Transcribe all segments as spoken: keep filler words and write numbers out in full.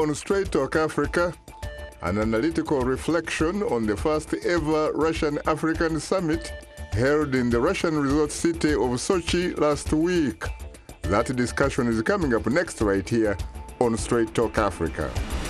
on Straight Talk Africa, an analytical reflection on the first ever Russian-African summit held in the Russian resort city of Sochi last week. That discussion is coming up next right here on Straight Talk Africa.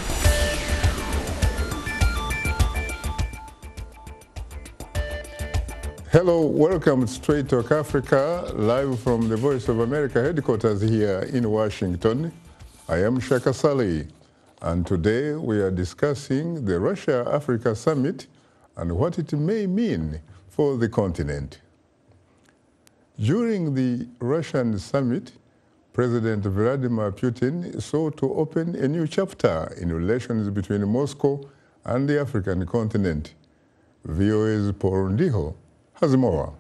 Hello, welcome to Straight Talk Africa, live from the Voice of America headquarters here in Washington. I am Shaka Sali, and today we are discussing the Russia-Africa Summit and what it may mean for the continent. During the Russian summit, President Vladimir Putin sought to open a new chapter in relations between Moscow and the African continent. V O A's Paul Ndiho has more.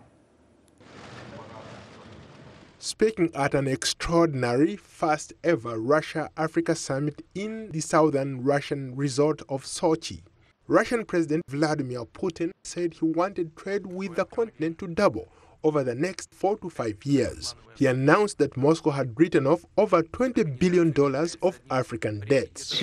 Speaking at an extraordinary first ever Russia-Africa summit in the southern Russian resort of Sochi, Russian President Vladimir Putin said he wanted trade with the continent to double over the next four to five years. He announced that Moscow had written off over twenty billion dollars of African debts.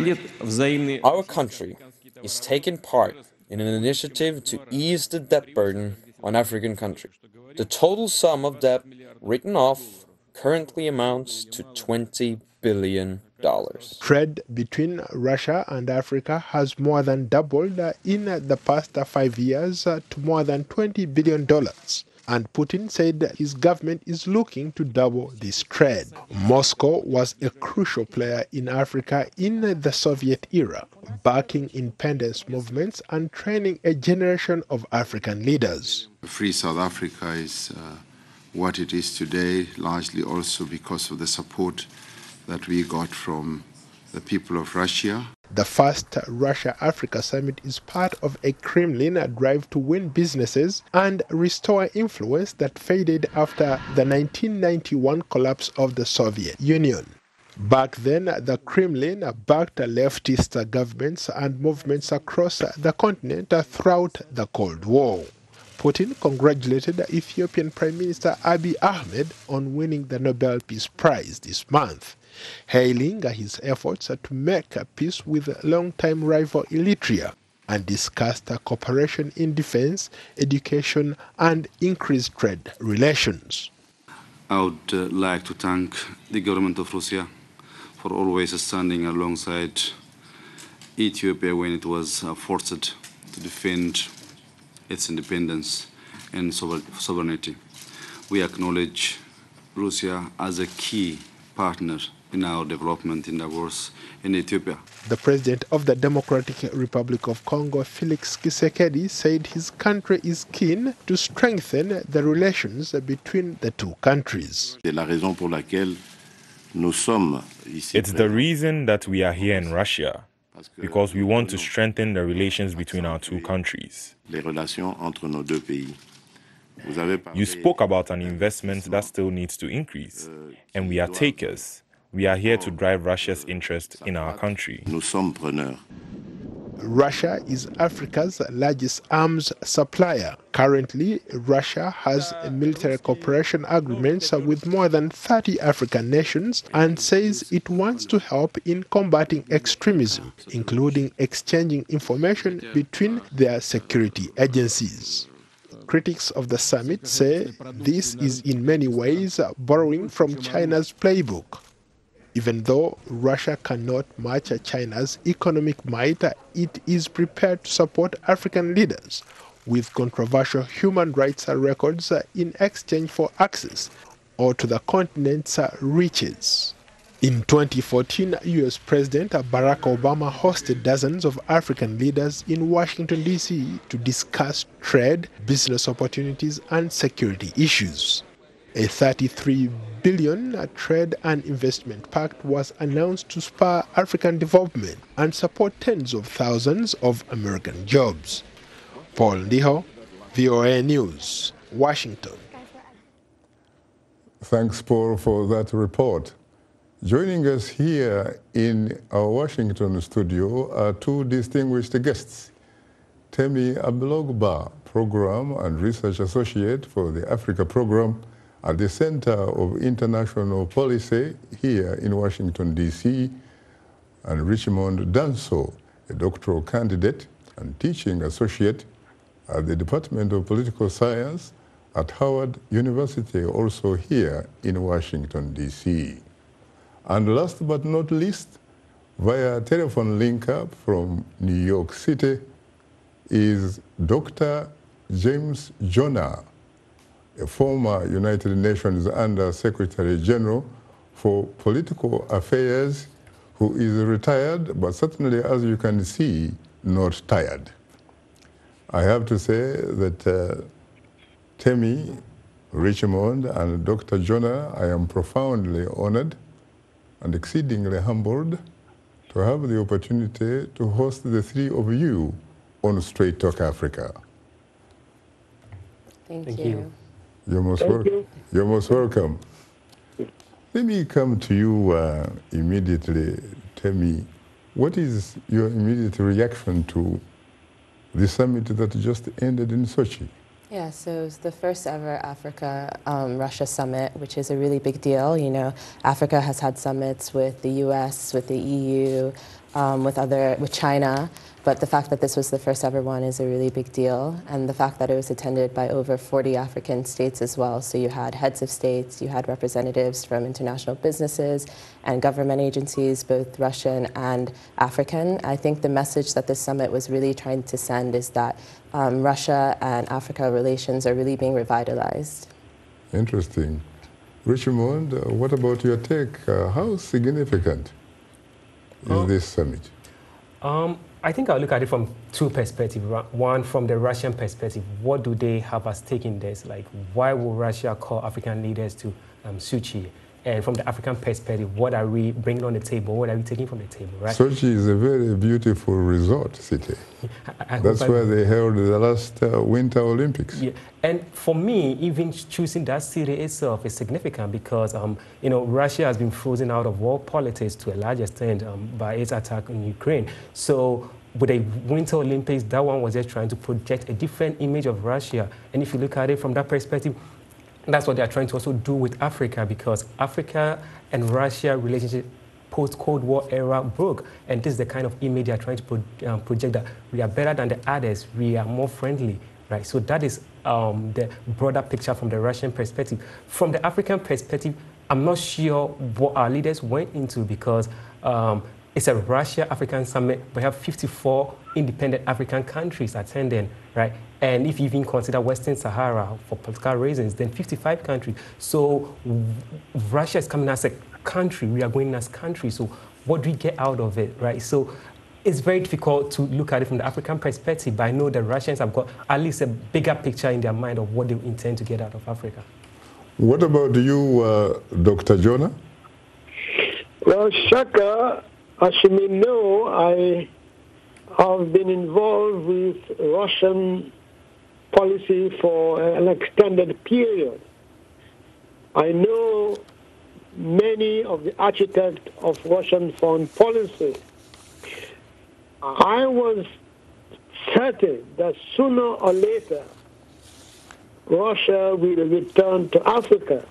Our country is taking part in an initiative to ease the debt burden on African countries. The total sum of debt written off currently amounts to twenty billion dollars. Trade between Russia and Africa has more than doubled in the past five years to more than twenty billion dollars. And Putin said that his government is looking to double this trade. Moscow was a crucial player in Africa in the Soviet era, backing independence movements and training a generation of African leaders. Free South Africa is uh, what it is today, largely also because of the support that we got from the people of Russia. The first Russia-Africa summit is part of a Kremlin drive to win businesses and restore influence that faded after the nineteen ninety-one collapse of the Soviet Union. Back then, the Kremlin backed leftist governments and movements across the continent throughout the Cold War. Putin congratulated Ethiopian Prime Minister Abiy Ahmed on winning the Nobel Peace Prize this month, hailing his efforts to make peace with longtime rival Eritrea, and discussed cooperation in defense, education, and increased trade relations. I would uh, like to thank the government of Russia for always standing alongside Ethiopia when it was uh, forced to defend its independence and sovereignty. We acknowledge Russia as a key partner in our development endeavors in Ethiopia. The president of the Democratic Republic of Congo, Felix Tshisekedi, said his country is keen to strengthen the relations between the two countries. It's the reason that we are here in Russia, because we want to strengthen the relations between our two countries. You spoke about an investment that still needs to increase, and we are takers. We are here to drive Russia's interest in our country. Russia is Africa's largest arms supplier. Currently, Russia has military cooperation agreements with more than thirty African nations and says it wants to help in combating extremism, including exchanging information between their security agencies. Critics of the summit say this is in many ways borrowing from China's playbook. Even though Russia cannot match China's economic might, it is prepared to support African leaders with controversial human rights records in exchange for access or to the continent's riches. In twenty fourteen, U S President Barack Obama hosted dozens of African leaders in Washington, D C to discuss trade, business opportunities, and security issues. A thirty-three billion dollars trade and investment pact was announced to spur African development and support tens of thousands of American jobs. Paul Ndiho, V O A News, Washington. Thanks, Paul, for that report. Joining us here in our Washington studio are two distinguished guests. Temi Ablogba, Program and Research Associate for the Africa Program at the Center of International Policy here in Washington, D C, and Richmond Danso, a doctoral candidate and teaching associate at the Department of Political Science at Howard University, also here in Washington, D C. And last but not least, via telephone link-up from New York City is Doctor James Jonah, a former United Nations Under Secretary General for Political Affairs, who is retired, but certainly, as you can see, not tired. I have to say that uh, Temi, Richmond, and Doctor Jonah, I am profoundly honored and exceedingly humbled to have the opportunity to host the three of you on Straight Talk Africa. Thank, Thank you. you. You're most, wel you. You're most welcome. Let me come to you uh, immediately. Tell me, what is your immediate reaction to the summit that just ended in Sochi? Yeah, so it was the first ever Africa-Russia um, summit, which is a really big deal. You know, Africa has had summits with the U S, with the E U, um, with other, with China, but the fact that this was the first ever one is a really big deal, and the fact that it was attended by over forty African states as well. So you had heads of states, you had representatives from international businesses and government agencies, both Russian and African. I think the message that this summit was really trying to send is that um, Russia and Africa relations are really being revitalized. Interesting. Richmond, uh, what about your take? Uh, how significant is um, this summit? Um, I think I'll look at it from two perspectives. One, from the Russian perspective, what do they have at stake in this? Like, why would Russia call African leaders to um, Sochi? And from the African perspective, what are we bringing on the table? What are we taking from the table, right? Sochi is a very beautiful resort city. I, I That's where they held the last uh, Winter Olympics. Yeah. And for me, even choosing that city itself is significant because, um, you know, Russia has been frozen out of world politics to a large extent um, by its attack on Ukraine. So with the Winter Olympics, that one was just trying to project a different image of Russia. And if you look at it from that perspective, that's what they're trying to also do with Africa, because Africa and Russia relationship post-Cold War era broke. And this is the kind of image they're trying to pro um, project, that we are better than the others, we are more friendly, right? So that is um, the broader picture from the Russian perspective. From the African perspective, I'm not sure what our leaders went into, because um, it's a Russia-African summit. We have fifty-four independent African countries attending, right? And if you even consider Western Sahara for political reasons, then fifty-five countries. So Russia is coming as a country, we are going as a country. So what do we get out of it, right? So it's very difficult to look at it from the African perspective, but I know the Russians have got at least a bigger picture in their mind of what they intend to get out of Africa. What about you, uh, Doctor Jonah? Well, Shaka, as you may know, I have been involved with Russian policy for an extended period. I know many of the architects of Russian foreign policy. I was certain that sooner or later Russia will return to Africa.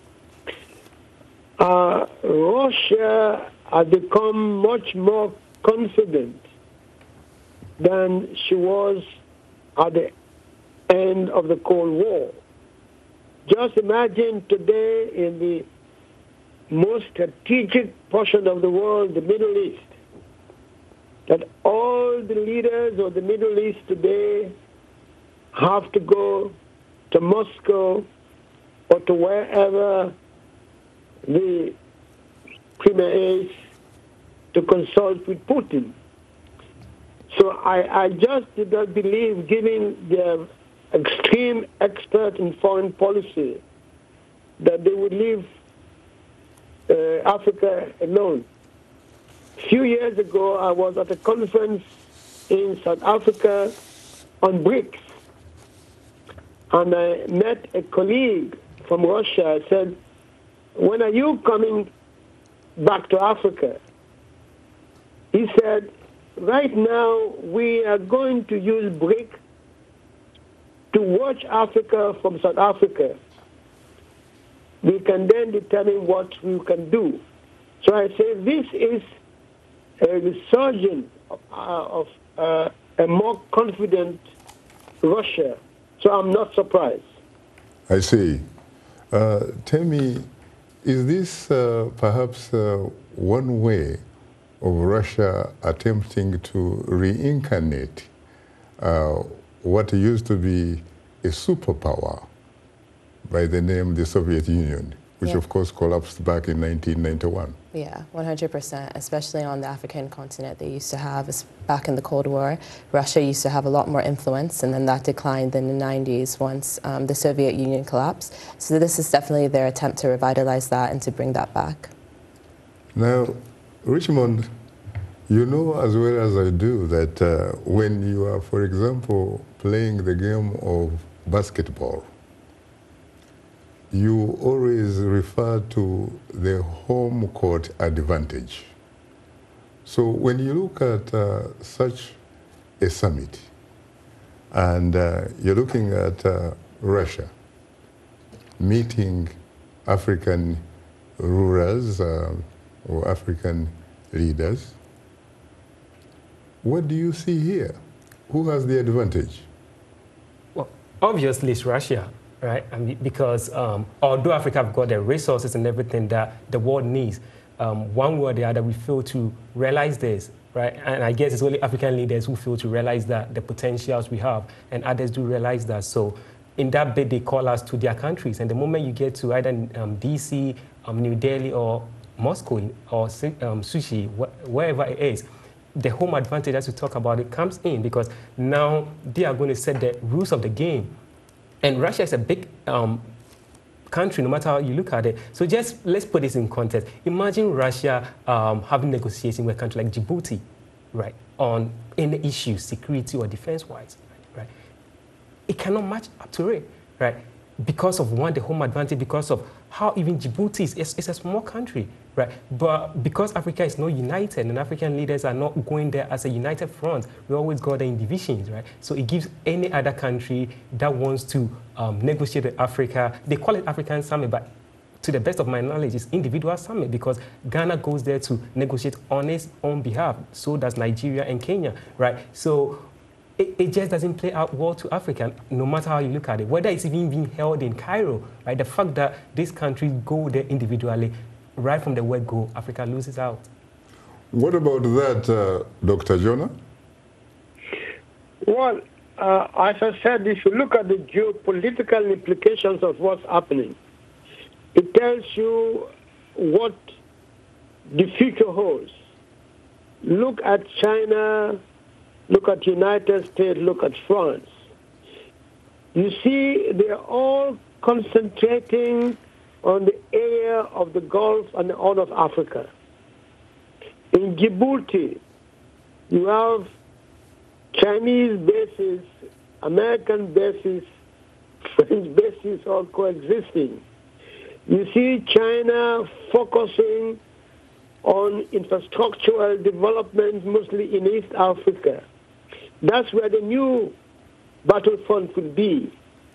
Uh, Russia has become much more confident than she was at the end of the Cold War. Just imagine today in the most strategic portion of the world, the Middle East, that all the leaders of the Middle East today have to go to Moscow or to wherever the premier is to consult with Putin. So I, I just did not believe, given their extreme expert in foreign policy, that they would leave uh, Africa alone. A few years ago, I was at a conference in South Africa on BRICS, and I met a colleague from Russia. I said, when are you coming back to Africa? He said, right now we are going to use BRICS to watch Africa from South Africa. We can then determine what we can do. So I say this is a resurgence of, uh, of uh, a more confident Russia. So I'm not surprised. I see. Uh, tell me, is this uh, perhaps uh, one way of Russia attempting to reincarnate uh, what used to be a superpower by the name the Soviet Union, which Yeah. of course collapsed back in nineteen ninety-one? Yeah, one hundred percent, especially on the African continent. They used to have, back in the Cold War, Russia used to have a lot more influence, and then that declined in the nineties once um, the Soviet Union collapsed. So this is definitely their attempt to revitalize that and to bring that back. Now, Richmond, you know as well as I do that uh, when you are, for example, playing the game of basketball, you always refer to the home court advantage. So when you look at uh, such a summit, and uh, you're looking at uh, Russia meeting African rulers uh, or African leaders, what do you see here? Who has the advantage? Well, obviously it's Russia, right? I mean, because um, although Africa have got the resources and everything that the world needs, um, one way or the other we fail to realize this, right? And I guess it's only African leaders who fail to realize that the potentials we have, and others do realize that. So in that bid, they call us to their countries. And the moment you get to either um, D C, um, New Delhi, or Moscow, or um, Sochi, wh wherever it is, the home advantage, as we talk about it, comes in, because now they are going to set the rules of the game. And Russia is a big um, country, no matter how you look at it. So just let's put this in context. Imagine Russia um, having negotiations with a country like Djibouti, right, on any issue, security or defense-wise, right? It cannot match up to it, right? Because of, one, the home advantage, because of how even Djibouti is, it's, it's a small country, right? But because Africa is not united and African leaders are not going there as a united front, we always go there in divisions, right? So it gives any other country that wants to um, negotiate with Africa, they call it African Summit, but to the best of my knowledge, it's individual summit, because Ghana goes there to negotiate on its own behalf. So does Nigeria and Kenya, right? So It, it just doesn't play out well to Africa, no matter how you look at it. Whether it's even being held in Cairo, right? The fact that these countries go there individually, right from the word go, Africa loses out. What about that, uh, Doctor Jonah? Well, uh, as I said, if you look at the geopolitical implications of what's happening, it tells you what the future holds. Look at China, look at United States, look at France. You see, they're all concentrating on the area of the Gulf and the Horn of Africa. In Djibouti, you have Chinese bases, American bases, French bases all coexisting. You see China focusing on infrastructural development, mostly in East Africa. That's where the new battlefront could be.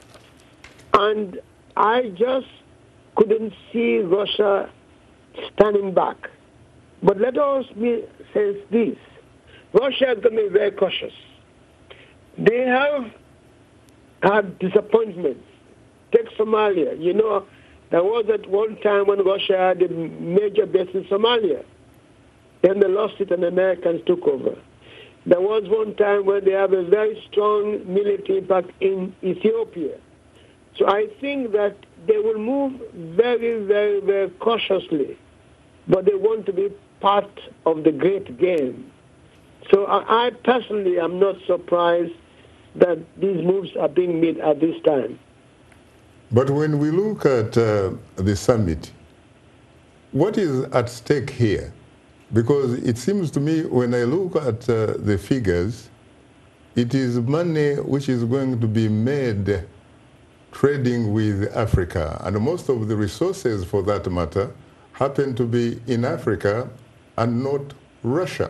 And I just couldn't see Russia standing back. But let us be, say this. Russia is going to be very cautious. They have had disappointments. Take Somalia. You know, there was at one time when Russia had a major base in Somalia. Then they lost it and the Americans took over. There was one time when they have a very strong military impact in Ethiopia. So I think that they will move very, very, very cautiously, but they want to be part of the great game. So I, I personally am not surprised that these moves are being made at this time. But when we look at uh, the summit, what is at stake here? Because it seems to me, when I look at uh, the figures, it is money which is going to be made trading with Africa. And most of the resources, for that matter, happen to be in Africa and not Russia.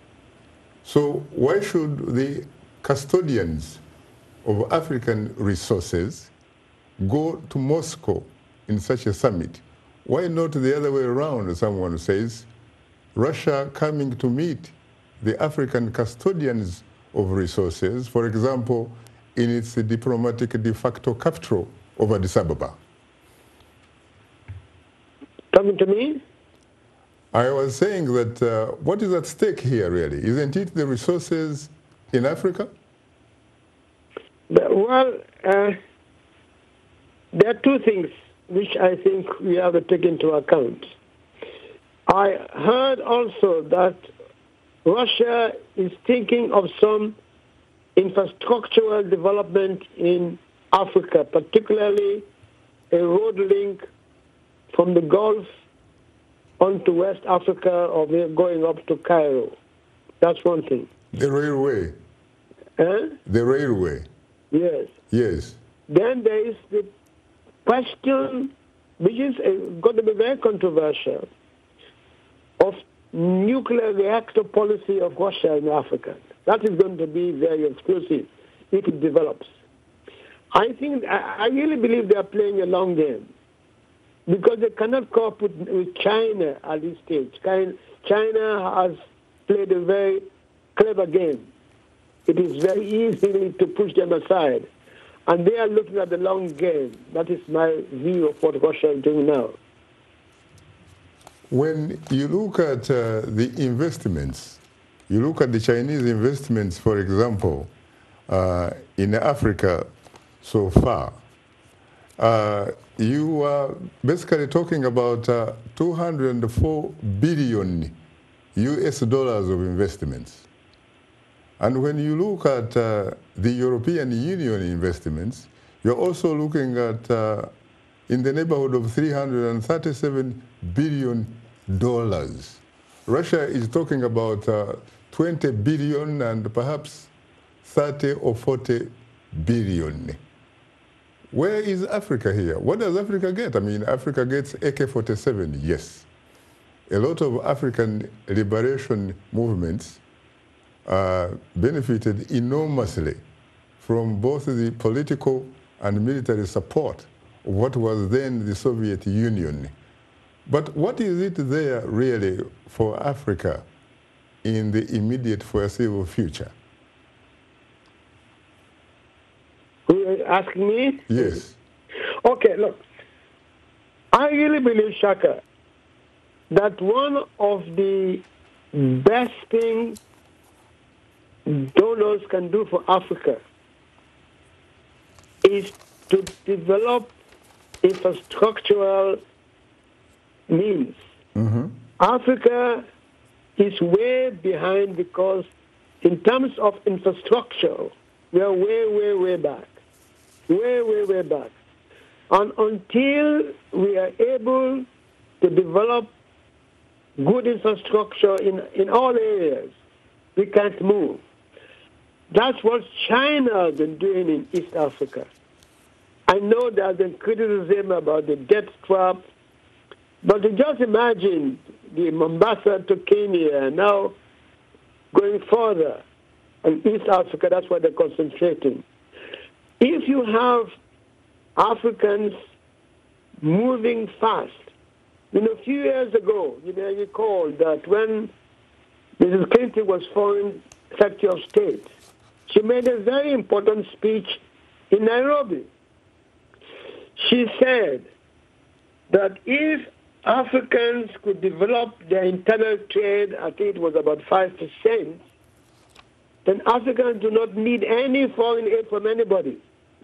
So why should the custodians of African resources go to Moscow in such a summit? Why not the other way around, someone says? Russia coming to meet the African custodians of resources, for example, in its diplomatic de facto capital of Addis Ababa? Coming to me? I was saying that uh, what is at stake here, really? Isn't it the resources in Africa? Well, uh, there are two things which I think we have to take into account. I heard also that Russia is thinking of some infrastructural development in Africa, particularly a road link from the Gulf onto West Africa, or we're going up to Cairo. That's one thing. The railway. Huh? The railway. Yes. Yes. Then there is the question, which is uh, going to be very controversial, of nuclear reactor policy of Russia in Africa. That is going to be very explosive if it develops. I think, I really believe they are playing a long game because they cannot cope with, with China at this stage. China has played a very clever game. It is very easy to push them aside. And they are looking at the long game. That is my view of what Russia is doing now. When you look at uh, the investments, you look at the Chinese investments, for example, uh, in Africa so far, uh, you are basically talking about uh, two hundred four billion U S dollars of investments. And when you look at uh, the European Union investments, you're also looking at uh, in the neighborhood of three hundred thirty-seven billion dollars. Russia is talking about uh, twenty billion and perhaps thirty or forty billion. Where is Africa here? What does Africa get? I mean, Africa gets A K forty-seven, yes. A lot of African liberation movements uh, benefited enormously from both the political and military support of what was then the Soviet Union. But what is it there really for Africa in the immediate foreseeable future? Ask me? Yes. Okay, look. I really believe, Shaka, that one of the best things donors can do for Africa is to develop infrastructural means. Mm-hmm. Africa is way behind because in terms of infrastructure, we are way, way, way back. Way, way, way back. And until we are able to develop good infrastructure in, in all areas, we can't move. That's what China has been doing in East Africa. I know there's been criticism about the debt trap, but just imagine the Mombasa to Kenya, now going further in East Africa, that's where they're concentrating. If you have Africans moving fast, you know, a few years ago, you may recall that when Missus Clinton was Foreign Secretary of State, she made a very important speech in Nairobi. She said that if Africans could develop their internal trade, I think it was about five percent, then Africans do not need any foreign aid from anybody.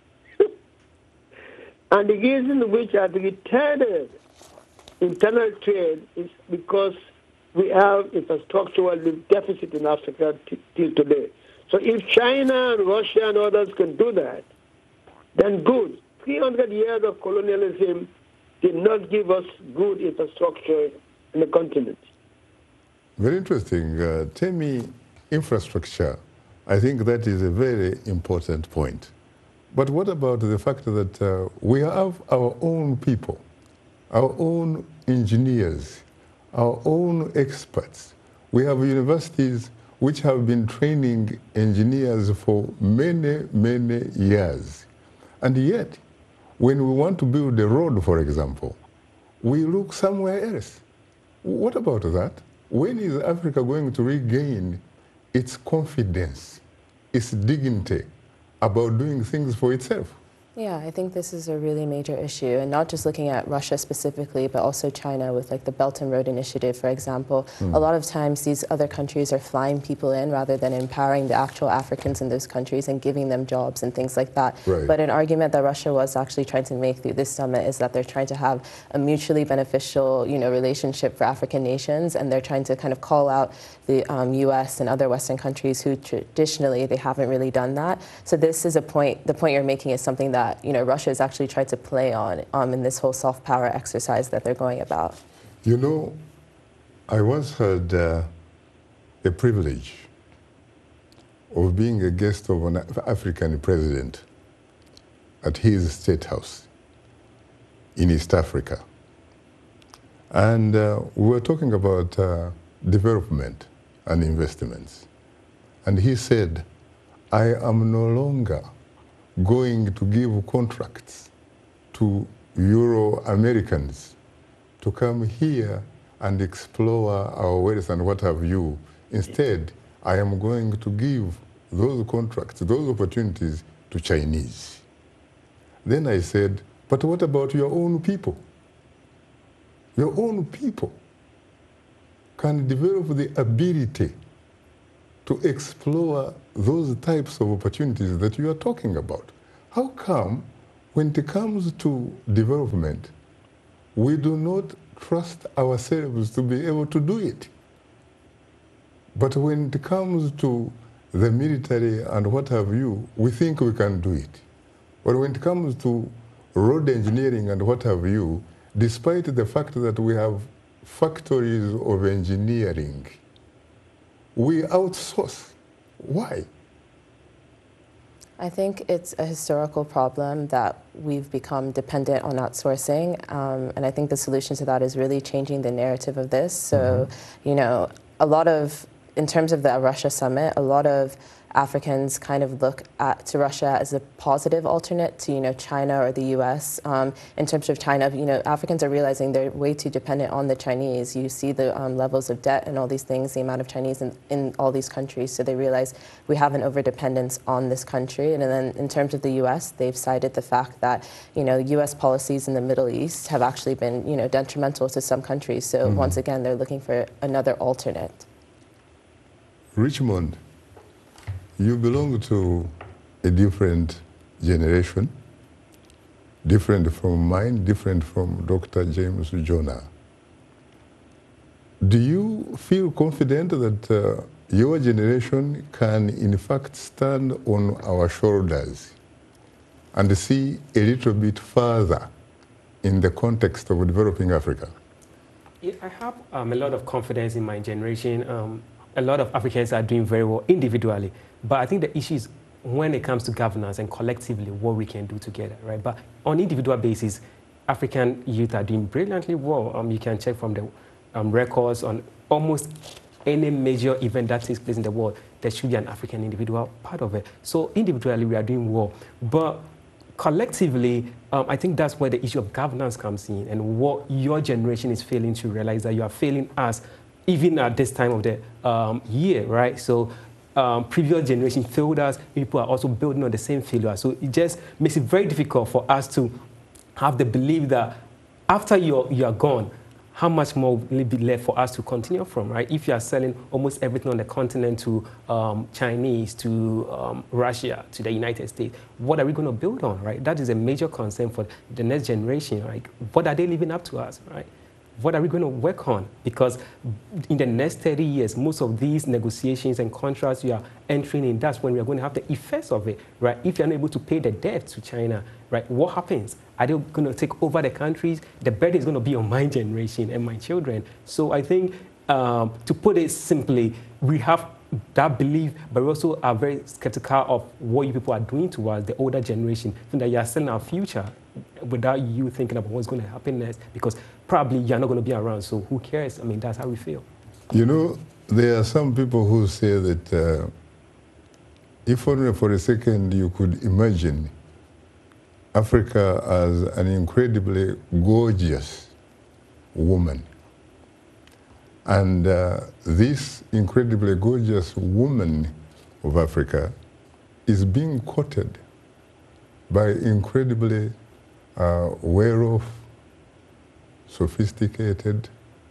And the reason which are retarded internal trade is because we have infrastructural deficit in Africa till today. So if China and Russia and others can do that, then good. three hundred years of colonialism did not give us good infrastructure in the continent. Very interesting. Uh, tell me, infrastructure. I think that is a very important point. But what about the fact that uh, we have our own people, our own engineers, our own experts? We have universities which have been training engineers for many, many years. And yet, when we want to build a road, for example, we look somewhere else. What about that? When is Africa going to regain its confidence, its dignity about doing things for itself? Yeah, I think this is a really major issue, and not just looking at Russia specifically, but also China with like the Belt and Road Initiative, for example. Mm. A lot of times these other countries are flying people in rather than empowering the actual Africans in those countries and giving them jobs and things like that. Right. But an argument that Russia was actually trying to make through this summit is that they're trying to have a mutually beneficial, you know, relationship for African nations, and they're trying to kind of call out the um, U S and other Western countries who traditionally they haven't really done that. So this is a point, the point you're making is something that That, you know, Russia has actually tried to play on um, in this whole soft power exercise that they're going about. You know, I once had uh, the privilege of being a guest of an African president at his state house in East Africa. And uh, we were talking about uh, development and investments. And he said, I am no longer going to give contracts to Euro-Americans to come here and explore our wealth and what have you. Instead, I am going to give those contracts, those opportunities to Chinese. Then I said, but what about your own people? Your own people can develop the ability to explore those types of opportunities that you are talking about. How come, when it comes to development, we do not trust ourselves to be able to do it? But when it comes to the military and what have you, we think we can do it. But when it comes to road engineering and what have you, despite the fact that we have factories of engineering, we outsource. Why? I think it's a historical problem that we've become dependent on outsourcing, um, and I think the solution to that is really changing the narrative of this. So, mm-hmm. you know, a lot of, in terms of the Russia summit, a lot of Africans kind of look at to Russia as a positive alternate to, you know, China or the U S. Um, in terms of China, you know, Africans are realizing they're way too dependent on the Chinese. You see the um, levels of debt and all these things, the amount of Chinese in, in all these countries. So they realize we have an overdependence on this country. And then in terms of the U S, they've cited the fact that, you know, U S policies in the Middle East have actually been, you know, detrimental to some countries. So mm-hmm. once again, they're looking for another alternate. Richmond, you belong to a different generation, different from mine, different from Doctor James Jonah. Do you feel confident that uh, your generation can in fact stand on our shoulders and see a little bit further in the context of developing Africa? Yeah, I have um, a lot of confidence in my generation. Um, a lot of Africans are doing very well individually. But I think the issue is when it comes to governance and collectively what we can do together, right? But on individual basis, African youth are doing brilliantly well. Um, you can check from the um, records on almost any major event that takes place in the world, there should be an African individual part of it. So individually, we are doing well. But collectively, um, I think that's where the issue of governance comes in, and what your generation is failing to realize that you are failing us, even at this time of the um, year, right? So. Um, previous generation failed us, people are also building on the same failure. So it just makes it very difficult for us to have the belief that after you're, you're gone, how much more will be left for us to continue from, right? If you are selling almost everything on the continent to um, Chinese, to um, Russia, to the United States, what are we going to build on, right? That is a major concern for the next generation, right? What are they leaving up to us, right? What are we going to work on? Because in the next thirty years, most of these negotiations and contracts you are entering in, that's when we are going to have the effects of it, right? If you're not able to pay the debt to China, right, what happens? Are they going to take over the countries? The burden is going to be on my generation and my children. So I think, um, to put it simply, we have that belief, but we also are very skeptical of what you people are doing to us, the older generation, that you are selling our future without you thinking about what's going to happen next, because probably you're not going to be around, so who cares? I mean, that's how we feel. You know, there are some people who say that uh, if only for a second you could imagine Africa as an incredibly gorgeous woman, And uh, this incredibly gorgeous woman of Africa is being courted by incredibly uh, well-off, sophisticated,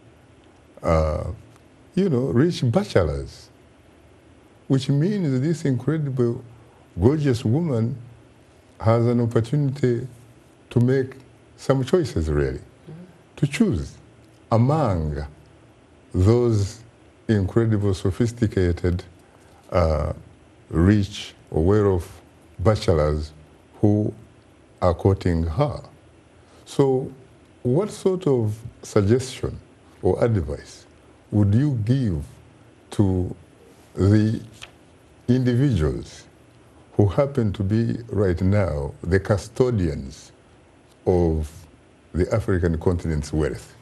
uh, you know, rich bachelors, which means this incredible, gorgeous woman has an opportunity to make some choices, really, mm-hmm. to choose among those incredible, sophisticated, uh, rich or well-off bachelors who are courting her. So what sort of suggestion or advice would you give to the individuals who happen to be right now the custodians of the African continent's wealth?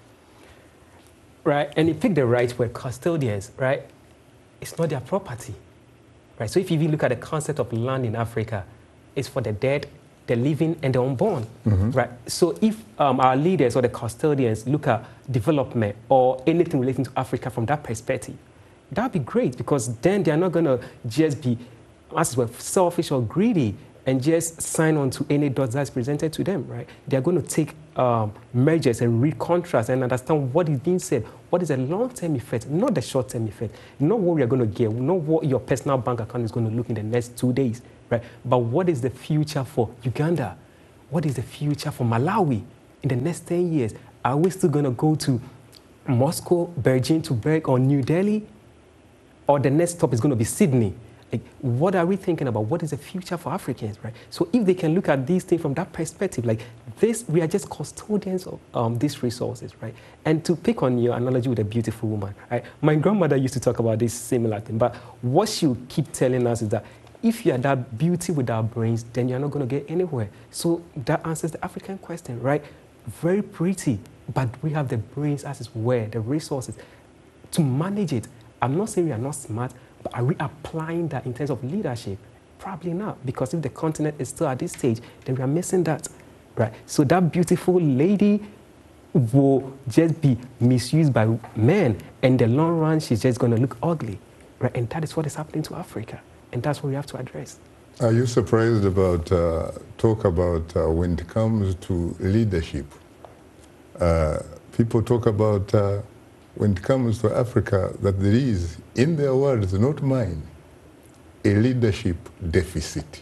Right, and you pick the right word, custodians, right? It's not their property, right? So if you even look at the concept of land in Africa, it's for the dead, the living, and the unborn, mm-hmm. right? So if um, our leaders or the custodians look at development or anything relating to Africa from that perspective, that would be great, because then they're not going to just be, as well, selfish or greedy and just sign on to any dots that's presented to them, right? They're going to take um, measures and read contracts and understand what is being said. What is the long-term effect, not the short-term effect. Not what we are going to get, not what your personal bank account is going to look in the next two days, right? But what is the future for Uganda? What is the future for Malawi in the next ten years? Are we still going to go to Moscow, Beijing to Berg, or New Delhi? Or the next stop is going to be Sydney? Like, what are we thinking about? What is the future for Africans, right? So if they can look at these things from that perspective, like this, we are just custodians of um, these resources, right? And to pick on your analogy with a beautiful woman, right? My grandmother used to talk about this similar thing, but what she would keep telling us is that if you are that beauty without brains, then you're not going to get anywhere. So that answers the African question, right? Very pretty, but we have the brains as is where, the resources to manage it. I'm not saying we are not smart, but are we applying that in terms of leadership? Probably not, because if the continent is still at this stage, then we are missing that, right? So that beautiful lady will just be misused by men, and in the long run, she's just going to look ugly, right? And that is what is happening to Africa, and that's what we have to address. Are you surprised about uh, talk about uh, when it comes to leadership? Uh, people talk about uh, when it comes to Africa, that there is, in their words, not mine, a leadership deficit.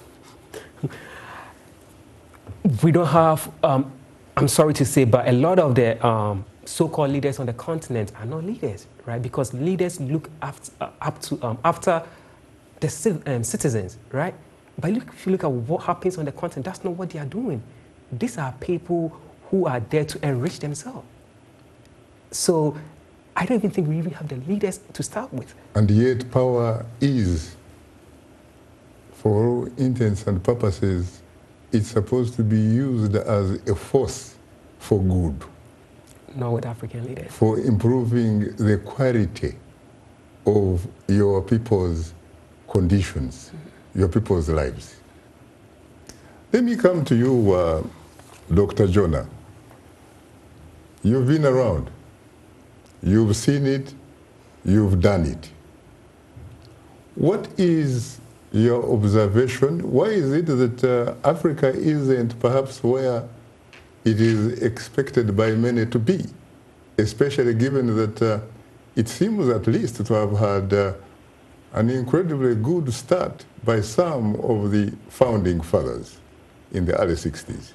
We don't have, um, I'm sorry to say, but a lot of the um, so-called leaders on the continent are not leaders, right? Because leaders look after, uh, up to, um, after the um, citizens, right? But look, if you look at what happens on the continent, that's not what they are doing. These are people who are there to enrich themselves. So I don't even think we even have the leaders to start with. And yet power is, for all intents and purposes, it's supposed to be used as a force for good. Not with African leaders. For improving the quality of your people's conditions, mm-hmm. your people's lives. Let me come to you, uh, Doctor Jonah. You've been around. You've seen it, you've done it. What is your observation? Why is it that uh, Africa isn't perhaps where it is expected by many to be, especially given that uh, it seems at least to have had uh, an incredibly good start by some of the founding fathers in the early sixties?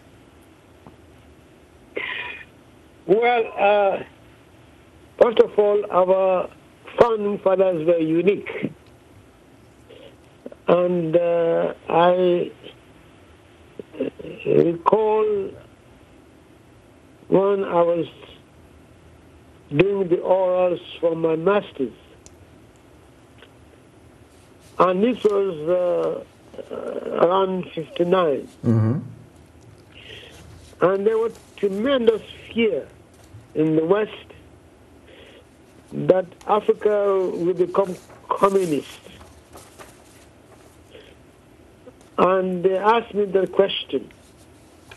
Well, uh, first of all, our founding fathers were unique. And uh, I recall when I was doing the orals for my master's, and this was uh, uh, around fifty-nine. Mm-hmm. And there was tremendous fear in the West that Africa will become communist. And they asked me the question,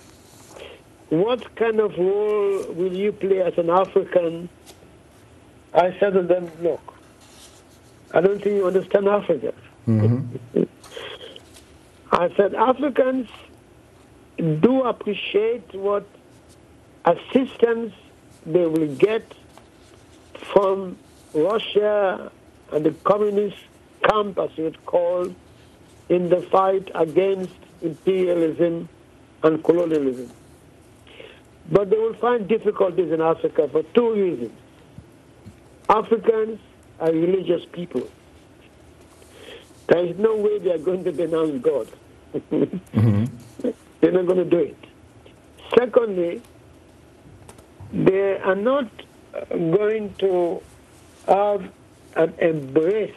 what kind of role will you play as an African I said to them, look, I don't think you understand Africa. Mm-hmm. I said, Africans do appreciate what assistance they will get from Russia and the communist camp, as it's called, in the fight against imperialism and colonialism. But they will find difficulties in Africa for two reasons. Africans are religious people. There is no way they are going to denounce God. Mm-hmm. They're not going to do it. Secondly, they are not going to have an embrace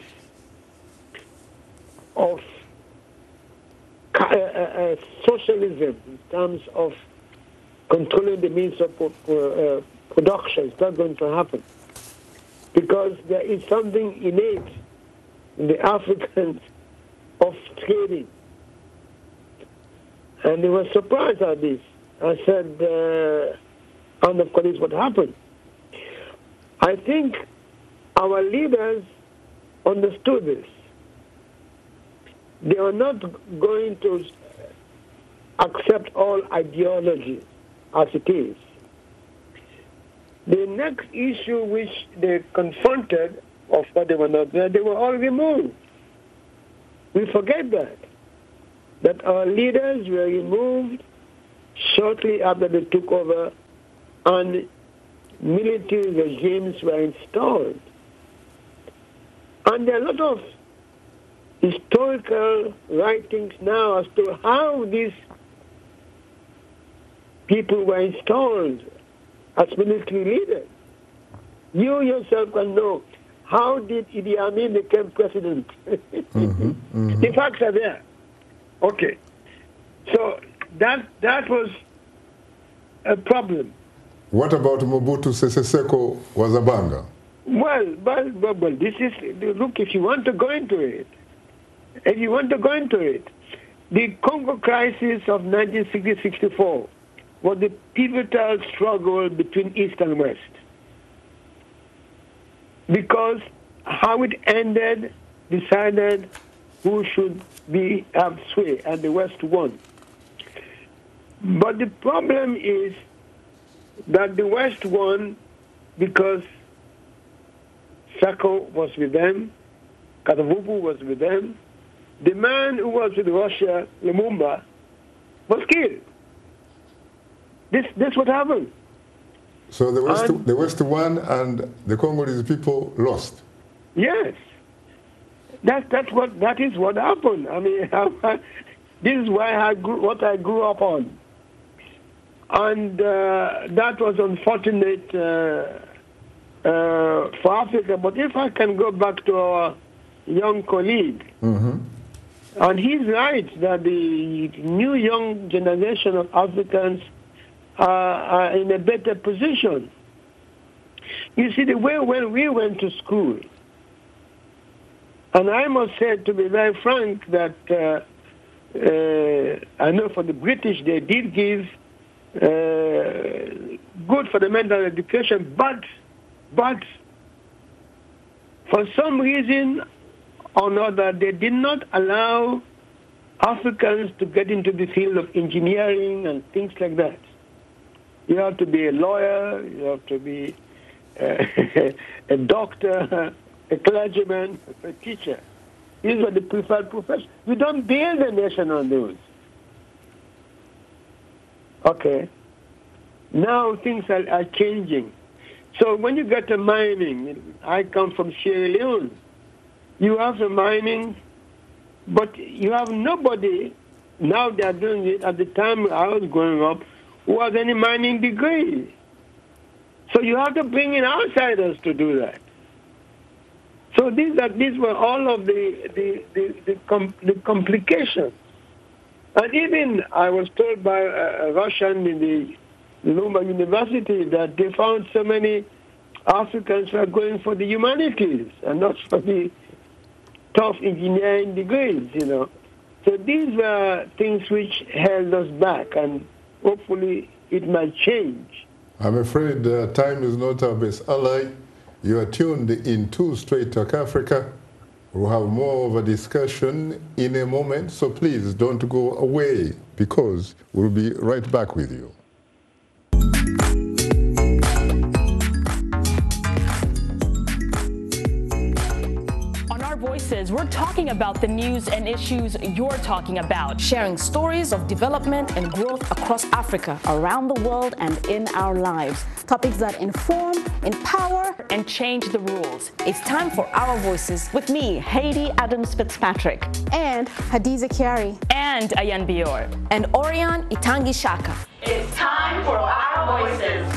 of uh, uh, socialism in terms of controlling the means of uh, production. It's not going to happen. Because there is something innate in the Africans of trading. And they were surprised at this. I said, uh, and of course, this what happened. I think our leaders understood this. They are not going to accept all ideology as it is. The next issue which they confronted, of course they were not there, they were all removed. We forget that. That our leaders were removed shortly after they took over and military regimes were installed. And there are a lot of historical writings now as to how these people were installed as military leaders. You yourself can know, how did Idi Amin become president? mm-hmm, mm-hmm. The facts are there. Okay. So that that was a problem. What about Mobutu Sese Seko Wazabanga? Well, well, well, well, this is, look, if you want to go into it, if you want to go into it, the Congo crisis of nineteen sixty to sixty-four was the pivotal struggle between East and West. Because how it ended decided who should be have sway, and the West won. But the problem is that the West won because Sako was with them, Katavubu was with them. The man who was with Russia, Lumumba, was killed. This this what happened. So the West, and, the West won and the Congolese people lost. Yes. That that's what that is what happened. I mean, this is why I grew, what I grew up on, and uh, that was unfortunate uh, uh, for Africa. But if I can go back to our young colleague, mm-hmm. and he's right that the new young generation of Africans are, are in a better position. You see, the way when we went to school. And I must say, to be very frank, that uh, uh, I know for the British they did give uh, good fundamental education, but but for some reason or another, they did not allow Africans to get into the field of engineering and things like that. You have to be a lawyer, you have to be uh, a doctor, a clergyman, a teacher. These are the preferred professions. We don't build a nation on those. Okay. Now things are, are changing. So when you get to mining, I come from Sierra Leone. You have the mining, but you have nobody, now they are doing it, at the time I was growing up, who has any mining degree. So you have to bring in outsiders to do that. So these are these were all of the the the, the, com, the complications, and even I was told by a, a Russian in the Lumumba University that they found so many Africans were going for the humanities and not for the tough engineering degrees, you know. So these were things which held us back, and hopefully it might change. I'm afraid uh, time is not our best ally. You are tuned into Straight Talk Africa. We'll have more of a discussion in a moment, so please don't go away because we'll be right back with you. Voices, we're talking about the news and issues you're talking about, sharing stories of development and growth across Africa, around the world, and in our lives. Topics that inform, empower, and change the rules. It's time for Our Voices with me, Haiti Adams Fitzpatrick, and Hadiza Kiari, and Ayan Bior, and Orion Itangi Shaka. It's time for Our Voices.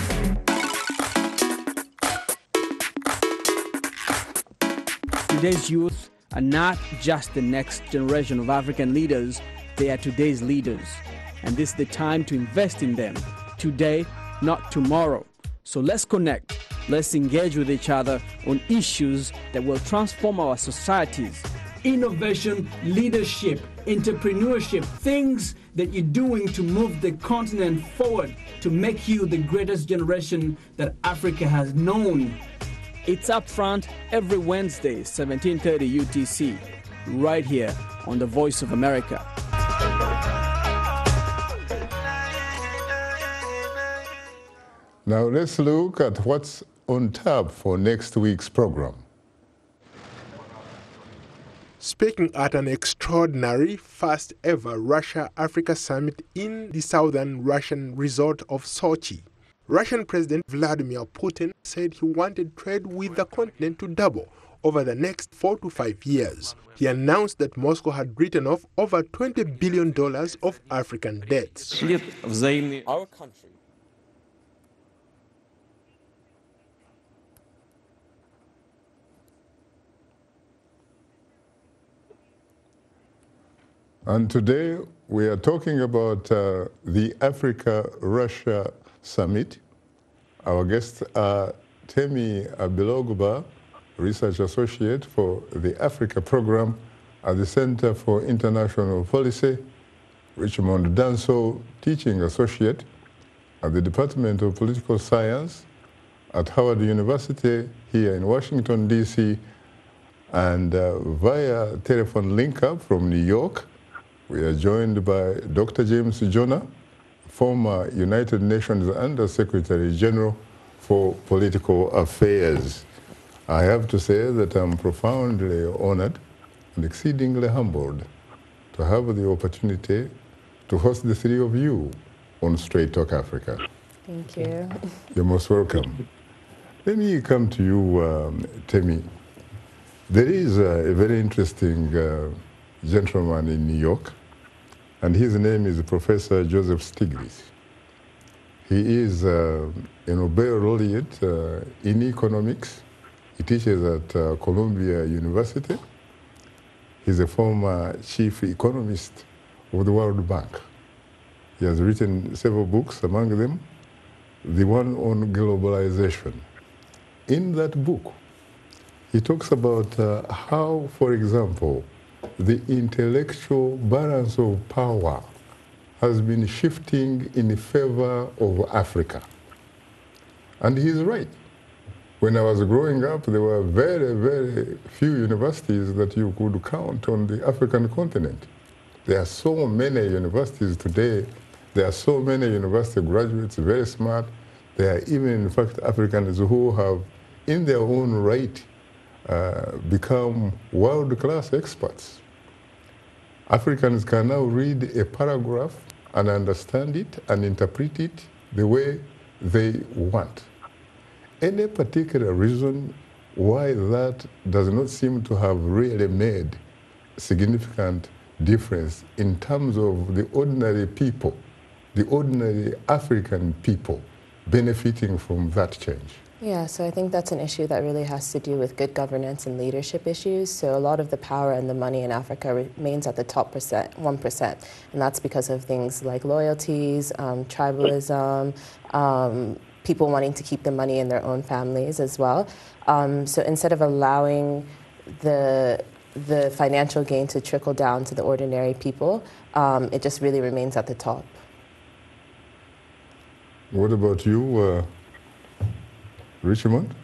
Today's youth are not just the next generation of African leaders, they are today's leaders. And this is the time to invest in them, today, not tomorrow. So let's connect, let's engage with each other on issues that will transform our societies. Innovation, leadership, entrepreneurship, things that you're doing to move the continent forward, to make you the greatest generation that Africa has known. It's Up Front every Wednesday, seventeen thirty U T C, right here on the Voice of America. Now let's look at what's on tap for next week's program. Speaking at an extraordinary first ever Russia-Africa summit in the southern Russian resort of Sochi, Russian President Vladimir Putin said he wanted trade with the continent to double over the next four to five years. He announced that Moscow had written off over twenty billion dollars of African debts. Our country. And today we are talking about uh, the Africa-Russia Summit. Our guests are Temi Abilogba, Research Associate for the Africa Program at the Center for International Policy, Richmond Danso, Teaching Associate at the Department of Political Science at Howard University here in Washington, D C, and uh, via telephone link-up from New York, we are joined by Doctor James Jonah, former United Nations Under-Secretary General for Political Affairs. I have to say that I'm profoundly honored and exceedingly humbled to have the opportunity to host the three of you on Straight Talk Africa. Thank you. You're most welcome. Let me come to you, um, Temi. There is a, a very interesting uh, gentleman in New York, and his name is Professor Joseph Stiglitz. He is uh, a Nobel laureate uh, in economics. He teaches at uh, Columbia University. He's a former chief economist of the World Bank. He has written several books, among them the one on globalization. In that book, he talks about uh, how, for example, the intellectual balance of power has been shifting in favor of Africa. And he's right. When I was growing up, there were very, very few universities that you could count on the African continent. There are so many universities today. There are so many university graduates, very smart. There are even, in fact, Africans who have, in their own right, uh, become world-class experts. Africans can now read a paragraph and understand it and interpret it the way they want. Any particular reason why that does not seem to have really made a significant difference in terms of the ordinary people, the ordinary African people benefiting from that change? Yeah, so I think that's an issue that really has to do with good governance and leadership issues. So a lot of the power and the money in Africa remains at the top percent, one percent. And that's because of things like loyalties, um, tribalism, um, people wanting to keep the money in their own families as well. Um, so instead of allowing the, the financial gain to trickle down to the ordinary people, um, it just really remains at the top. What about you, uh, Richmond?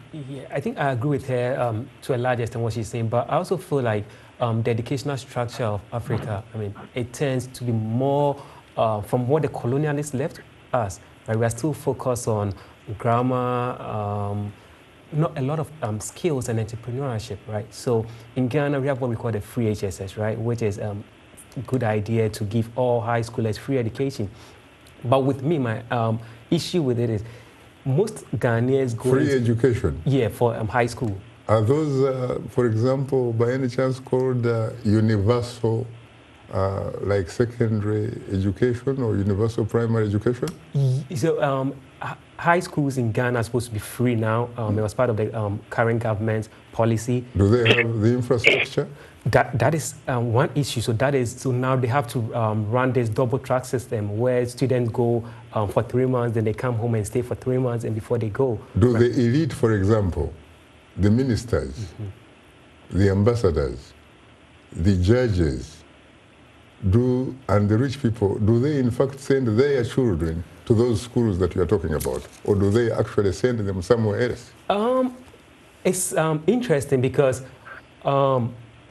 Yeah, I think I agree with her um, to a large extent what she's saying, but I also feel like um, the educational structure of Africa, I mean, it tends to be more uh, from what the colonialists left us. Right? We are still focused on grammar, um, not a lot of um, skills and entrepreneurship, right? So in Ghana, we have what we call the free H S S, right? Which is um, a good idea to give all high schoolers free education. But with me, my um, issue with it is most Ghanaians go Free into, education? Yeah, for um, high school. Are those, uh, for example, by any chance called uh, universal, uh, like secondary education or universal primary education? So um, high schools in Ghana are supposed to be free now. Um, it was part of the um, current government's policy. Do they have the infrastructure? That, that is um, one issue. So that is, so now they have to um, run this double track system where students go um, for three months, then they come home and stay for three months and before they go. Do right? the elite, for example, the ministers, mm-hmm. the ambassadors, the judges, do, and the rich people, do they in fact send their children to those schools that you are talking about? Or do they actually send them somewhere else? Um, it's um, interesting because um,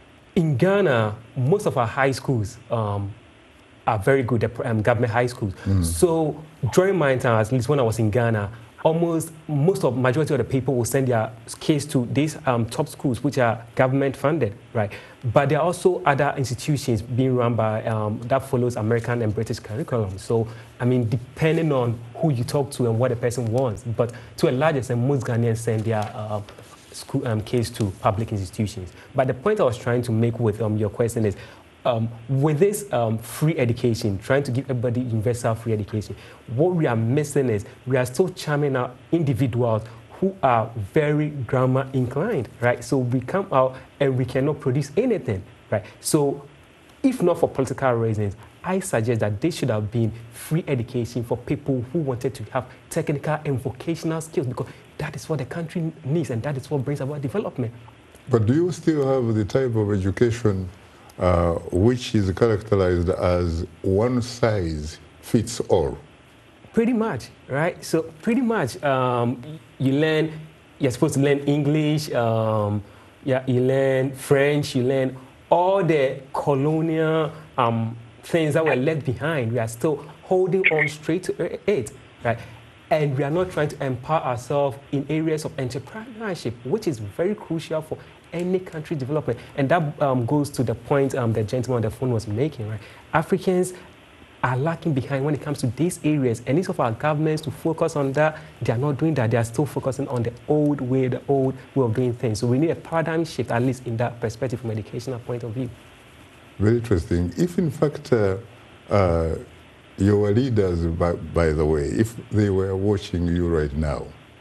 in Ghana, most of our high schools um, are very good at um, government high schools. Mm. So during my time, at least when I was in Ghana, almost most of majority of the people will send their kids to these um, top schools, which are government funded, right? But there are also other institutions being run by um, that follows American and British curriculum. So, I mean, depending on who you talk to and what the person wants, but to a large extent, most Ghanaians send their uh, school um, kids to public institutions. But the point I was trying to make with um, your question is, Um, with this um, free education, trying to give everybody universal free education, what we are missing is we are still charming out individuals who are very grammar inclined, right? So we come out and we cannot produce anything, right? So if not for political reasons, I suggest that there should have been free education for people who wanted to have technical and vocational skills, because that is what the country needs and that is what brings about development. But do you still have the type of education Uh, which is characterized as one size fits all? Pretty much, right? So pretty much, um, you learn, you're supposed to learn English, um, yeah, you learn French, you learn all the colonial um, things that were left behind. We are still holding on straight to it, right? And we are not trying to empower ourselves in areas of entrepreneurship, which is very crucial for any country development. And that um, goes to the point um, the gentleman on the phone was making, right? Africans are lacking behind when it comes to these areas. And it's of our governments to focus on that. They are not doing that. They are still focusing on the old way, the old way of doing things. So we need a paradigm shift, at least in that perspective from an educational point of view. Very interesting. If in fact, uh, uh, your leaders, by, by the way, if they were watching you right now,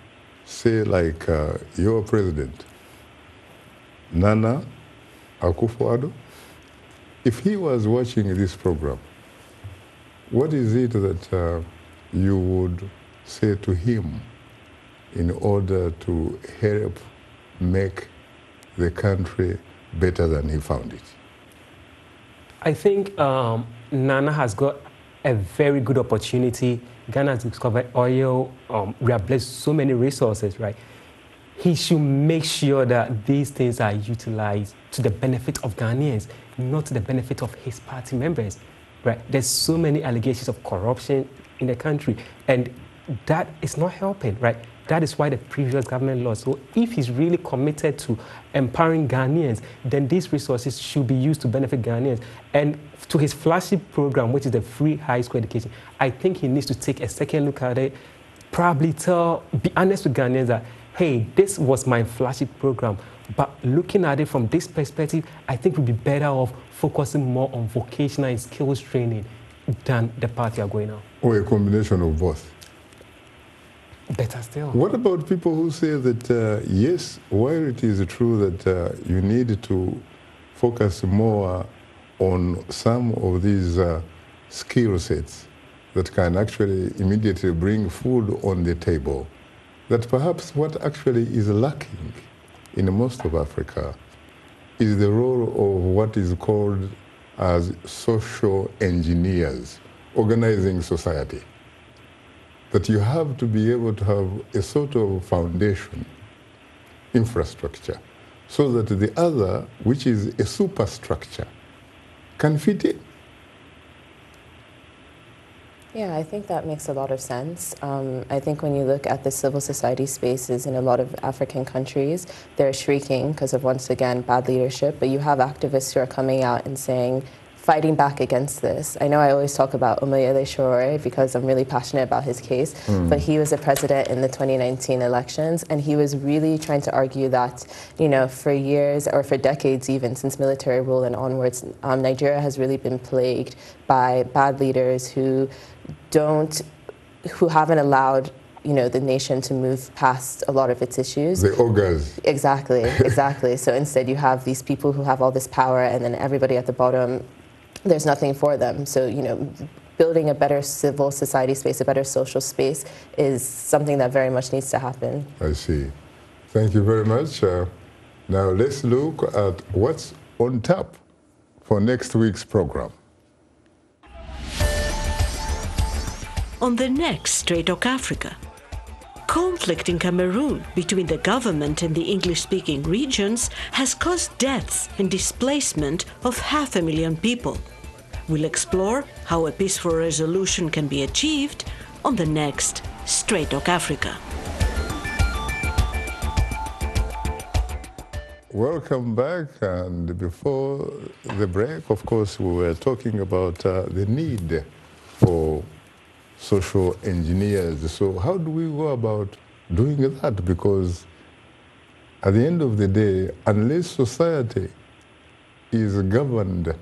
say like uh, your president, Nana Akufo-Addo, if he was watching this program, what is it that uh, you would say to him in order to help make the country better than he found it? I think um, Nana has got a very good opportunity. Ghana has discovered oil. Um, we have blessed so many resources, right? He should make sure that these things are utilized to the benefit of Ghanaians, not to the benefit of his party members, right? There's so many allegations of corruption in the country, and that is not helping, right? That is why the previous government lost. So if he's really committed to empowering Ghanaians, then these resources should be used to benefit Ghanaians. And to his flagship program, which is the free high school education, I think he needs to take a second look at it, probably tell, be honest with Ghanaians that, hey, this was my flagship program, but looking at it from this perspective, I think we'd be better off focusing more on vocational and skills training than the path you are going on. Or a combination of both. Better still. What about people who say that, uh, yes, while it is true that uh, you need to focus more on some of these uh, skill sets that can actually immediately bring food on the table, that perhaps what actually is lacking in most of Africa is the role of what is called as social engineers, organizing society. That you have to be able to have a sort of foundation infrastructure so that the other, which is a superstructure, can fit in? Yeah, I think that makes a lot of sense. Um, I think when you look at the civil society spaces in a lot of African countries, they're shrieking because of, once again, bad leadership. But you have activists who are coming out and saying, fighting back against this. I know I always talk about Omoyele Sowore because I'm really passionate about his case, mm. but he was a president in the twenty nineteen elections, and he was really trying to argue that, you know, for years or for decades even, since military rule and onwards, um, Nigeria has really been plagued by bad leaders who don't, who haven't allowed, you know, the nation to move past a lot of its issues. The ogres. Exactly, exactly. So instead you have these people who have all this power, and then everybody at the bottom, there's nothing for them. So, you know, building a better civil society space, a better social space is something that very much needs to happen. I see. Thank you very much. Uh, now let's look at what's on tap for next week's program. On the next Straight Talk Africa, conflict in Cameroon between the government and the English-speaking regions has caused deaths and displacement of half a million people. We'll explore how a peaceful resolution can be achieved on the next Straight Talk Africa. Welcome back. And before the break, of course, we were talking about uh, the need for social engineers. So how do we go about doing that? Because at the end of the day, unless society is governed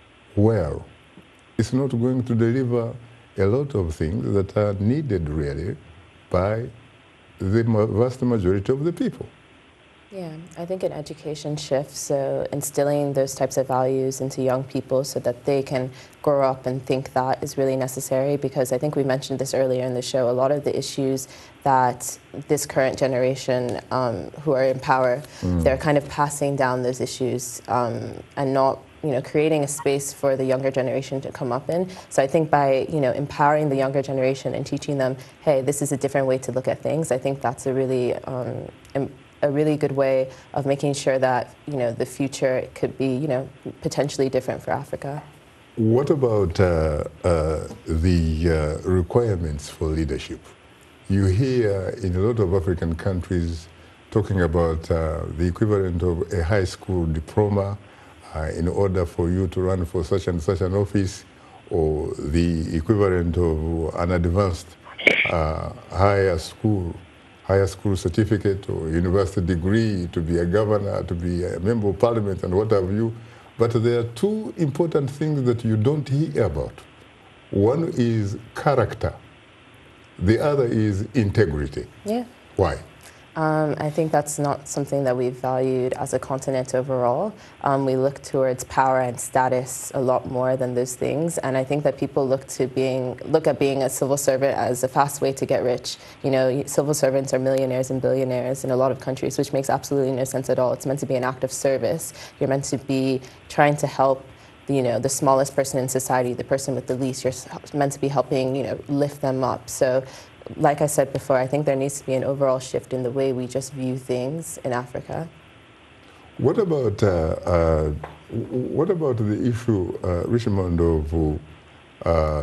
well, it's not going to deliver a lot of things that are needed really by the vast majority of the people. Yeah, I think an education shift, so instilling those types of values into young people so that they can grow up and think that is really necessary, because I think we mentioned this earlier in the show, a lot of the issues that this current generation um, who are in power, mm. they're kind of passing down those issues um, and not, you know, creating a space for the younger generation to come up in. So I think by, you know, empowering the younger generation and teaching them, hey, this is a different way to look at things, I think that's a really um, a really good way of making sure that, you know, the future could be, you know, potentially different for Africa. What about uh, uh, the uh, requirements for leadership? You hear in a lot of African countries talking about uh, the equivalent of a high school diploma uh, in order for you to run for such and such an office, or the equivalent of an advanced uh, higher school higher school certificate or university degree to be a governor, to be a member of parliament and what have you. But there are two important things that you don't hear about. One is character. The other is integrity. Yeah. Why? Um, I think that's not something that we've valued as a continent overall. Um, we look towards power and status a lot more than those things, and I think that people look to being look at being a civil servant as a fast way to get rich. You know, civil servants are millionaires and billionaires in a lot of countries, which makes absolutely no sense at all. It's meant to be an act of service. You're meant to be trying to help, you know, the smallest person in society, the person with the least. You're meant to be helping, you know, lift them up. So, like I said before, I think there needs to be an overall shift in the way we just view things in Africa. What about uh, uh, what about the issue, uh, Richmond, of uh,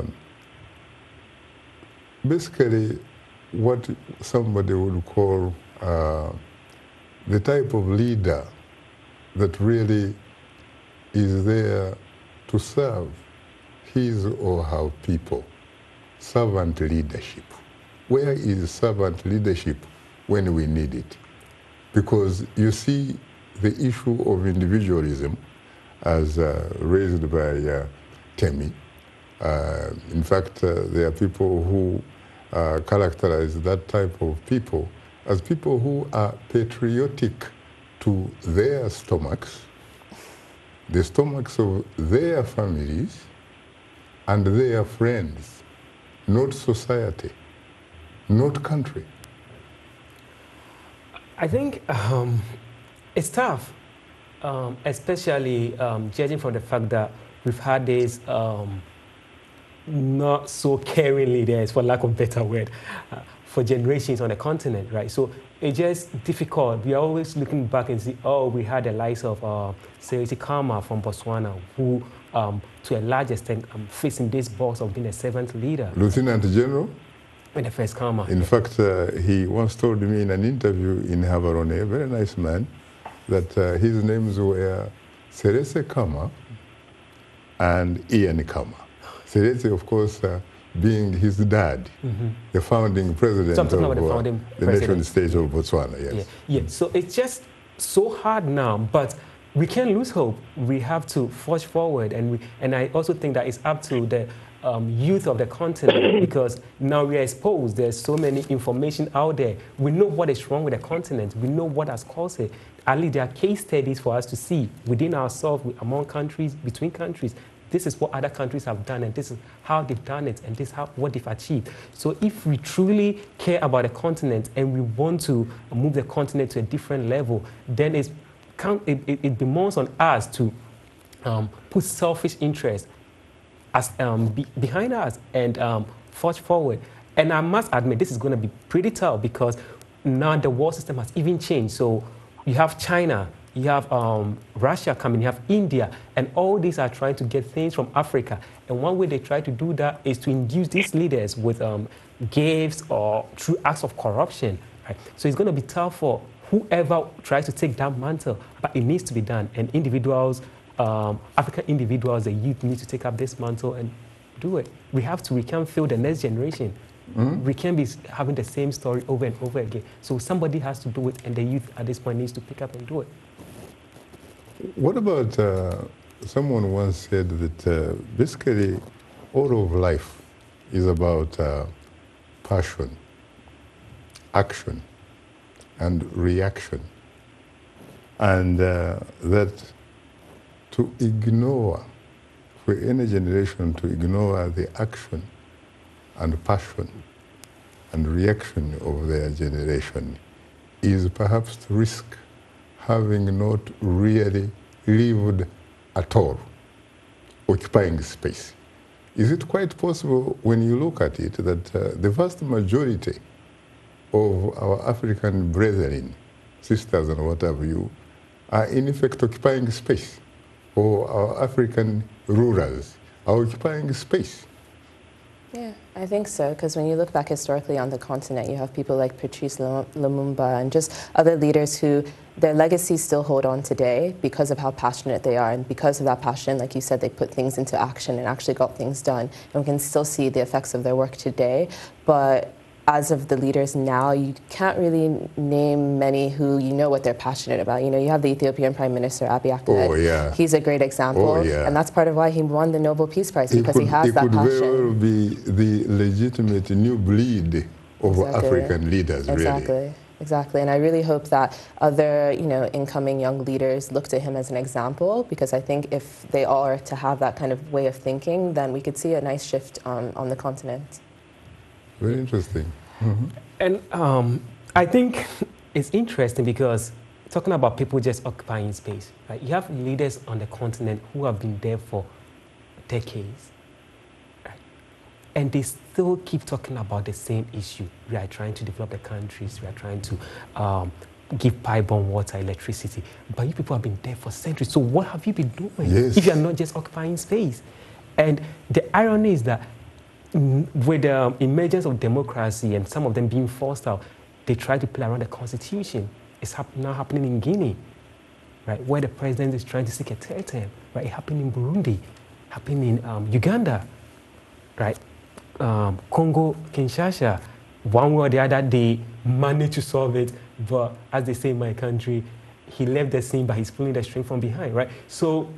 basically what somebody would call uh, the type of leader that really is there to serve his or her people, servant leadership? Where is servant leadership when we need it? Because you see the issue of individualism as uh, raised by uh, Kemi. Uh, in fact, uh, there are people who uh, characterize that type of people as people who are patriotic to their stomachs, the stomachs of their families and their friends, not society, not country. I think um, it's tough, um, especially um, judging from the fact that we've had these um, not so caring leaders, for lack of a better word, uh, for generations on the continent, right? So it's just difficult. We are always looking back and see, oh, we had the likes of uh, Seretse Khama from Botswana, who, um, to a large extent, um, facing this box of being a servant leader. Lieutenant General? When the first Khama. In fact, uh, he once told me in an interview in Havarone, a very nice man, that uh, his names were Seretse Khama and Ian Khama. Seretse, of course, uh, being his dad, mm-hmm. the founding president so of the, uh, founding the president. nation state of Botswana, yes. Yeah. yeah, so it's just so hard now, but we can't lose hope. We have to forge forward, and, we, and I also think that it's up to the um, youth of the continent, because now we are exposed. There's so many information out there. We know what is wrong with the continent. We know what has caused it. At least there are case studies for us to see within ourselves, among countries, between countries. This is what other countries have done, and this is how they've done it, and this is how, what they've achieved. So if we truly care about the continent and we want to move the continent to a different level, then it's, it, it, it bemoans on us to um, put selfish interests as, um, be, behind us and um, forge forward. And I must admit, this is going to be pretty tough, because now the world system has even changed. So you have China, you have um, Russia coming, you have India, and all these are trying to get things from Africa. And one way they try to do that is to induce these leaders with um, gifts or through acts of corruption. Right? So it's going to be tough for whoever tries to take that mantle, but it needs to be done. And individuals, um, African individuals, the youth need to take up this mantle and do it. We have to, we can't fail the next generation. Mm-hmm. We can't be having the same story over and over again. So somebody has to do it, and the youth at this point needs to pick up and do it. What about, uh, someone once said that uh, basically all of life is about uh, passion, action, and reaction. And uh, that to ignore, for any generation to ignore the action and passion and reaction of their generation is perhaps to risk having not really lived at all, occupying space. Is it quite possible, when you look at it, that uh, the vast majority of our African brethren, sisters and what have you, are in effect occupying space, or our African rurals are occupying space? Yeah, I think so, because when you look back historically on the continent, you have people like Patrice Lumumba and just other leaders who their legacies still hold on today because of how passionate they are, and because of that passion, like you said, they put things into action and actually got things done, and we can still see the effects of their work today. But as of the leaders now, you can't really name many who you know what they're passionate about. You know, you have the Ethiopian Prime Minister, Abiy Ahmed. Oh, yeah. He's a great example. Oh, yeah. And that's part of why he won the Nobel Peace Prize, because could, he has that passion. He could very well passion. be the legitimate new breed of Exactly. African leaders, Exactly. really. Exactly, and I really hope that other, you know, incoming young leaders look to him as an example, because I think if they are to have that kind of way of thinking, then we could see a nice shift on, on the continent. Very interesting. Mm-hmm. And um, I think it's interesting because talking about people just occupying space, right? You have leaders on the continent who have been there for decades, right? And they still keep talking about the same issue. We are trying to develop the countries, we are trying to um, give pipe-borne water, electricity. But you people have been there for centuries. So what have you been doing yes. if you are not just occupying space? And the irony is that with the emergence of democracy and some of them being forced out, they try to play around the constitution. It's hap now happening in Guinea, right, where the president is trying to seek a third term. Right, it happened in Burundi, happened in um, Uganda, right, um, Congo, Kinshasa. One way or the other, they managed to solve it, but as they say in my country, he left the scene, but he's pulling the string from behind, right? So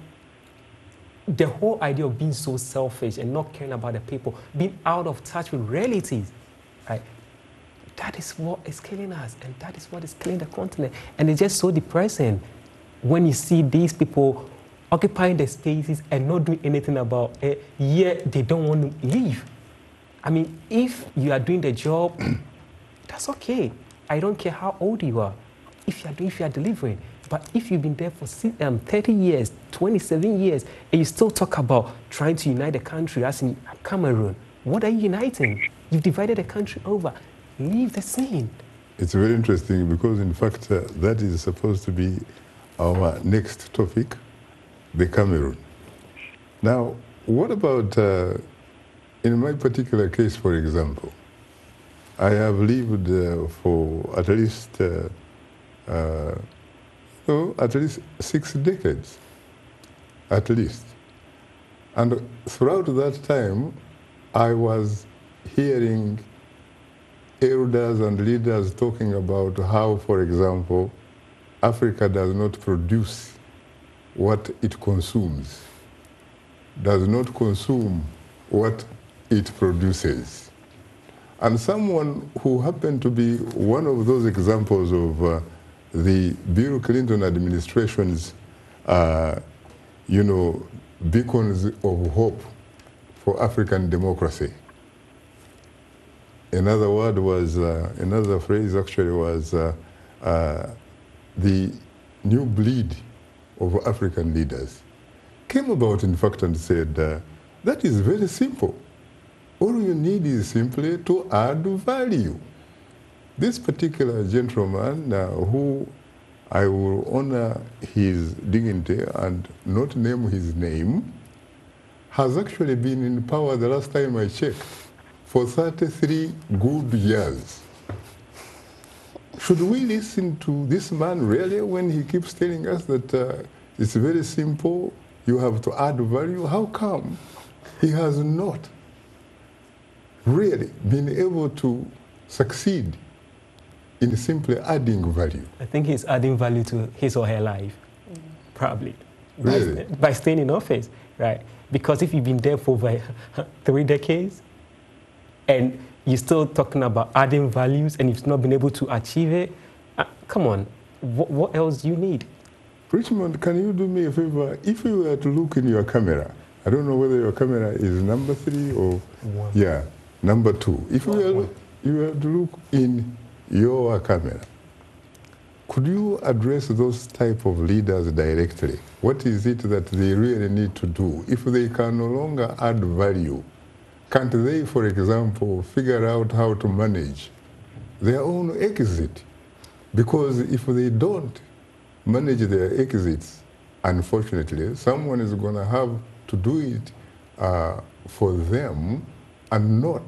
the whole idea of being so selfish and not caring about the people, being out of touch with realities, right? That is what is killing us, and that is what is killing the continent. And it's just so depressing when you see these people occupying the spaces and not doing anything about it, yet they don't want to leave. I mean, if you are doing the job, that's okay. I don't care how old you are, if you are, if you are delivering. But if you've been there for um, thirty years, twenty-seven years, and you still talk about trying to unite the country, as in Cameroon, what are you uniting? You've divided the country over. leave the scene. It's very interesting because, in fact, uh, that is supposed to be our next topic, the Cameroon. Now, what about, uh, in my particular case, for example, I have lived uh, for at least, uh, uh, oh, at least six decades, at least. And throughout that time, I was hearing elders and leaders talking about how, for example, Africa does not produce what it consumes, does not consume what it produces. And someone who happened to be one of those examples of uh, the Bill Clinton administration's, uh, you know, beacons of hope for African democracy. Another word was, uh, another phrase actually was uh, uh, the new breed of African leaders. Came about, in fact, and said, uh, that is very simple. All you need is simply to add value. This particular gentleman, uh, who I will honor his dignity and not name his name, has actually been in power, the last time I checked, for thirty-three good years. Should we listen to this man really when he keeps telling us that uh, it's very simple, you have to add value? How come he has not really been able to succeed in simply adding value? I think he's adding value to his or her life, mm. probably. Really? By, by staying in office, right? Because if you've been there for over three decades, and you're still talking about adding values and you've not been able to achieve it, uh, come on, what, what else do you need? Richmond, can you do me a favor? If you were to look in your camera, I don't know whether your camera is number three or, one. yeah, number two. If you were, you were to look in your camera, could you address those type of leaders directly? What is it that they really need to do? If they can no longer add value, can't they, for example, figure out how to manage their own exit? Because if they don't manage their exits, unfortunately, someone is going to have to do it uh, for them and not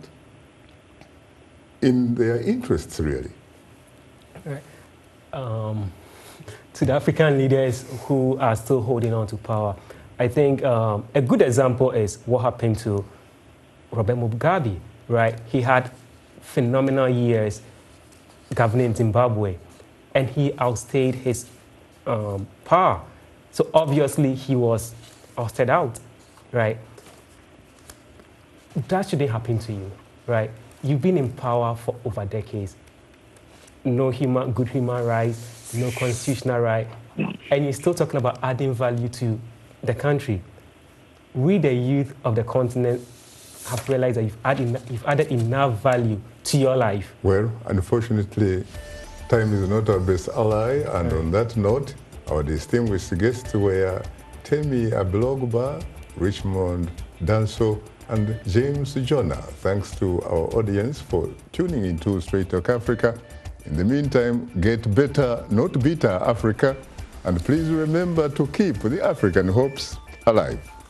in their interests, really. Right. Um, to the African leaders who are still holding on to power, I think um, a good example is what happened to Robert Mugabe, right? He had phenomenal years governing Zimbabwe, and he outstayed his um, power. So obviously he was ousted out, right? That shouldn't happen to you, right? You've been in power for over decades. No human, good human rights, no constitutional right, and you're still talking about adding value to the country. We, the youth of the continent, have realized that you've added, you've added enough value to your life. Well, unfortunately, time is not our best ally, and right. on that note, our distinguished guests were Temi Ablogba, Richmond Danso, and James Jonah. Thanks to our audience for tuning into Straight Talk Africa. In the meantime, get better, not bitter, Africa, and please remember to keep the African hopes alive.